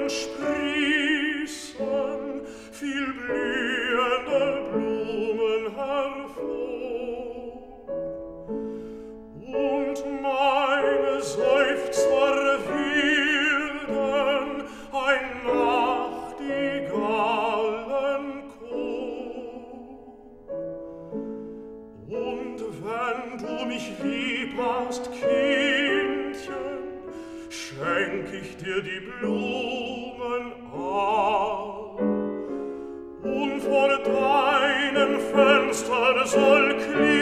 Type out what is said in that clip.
sprießen viel blühende Blumen hervor. Und meine Seufzer wilden ein Nachtigallenchor. Und wenn du mich lieb hast, Kindchen, schenk ich dir die Blumen ab. Und vor deinem Fenster soll klingen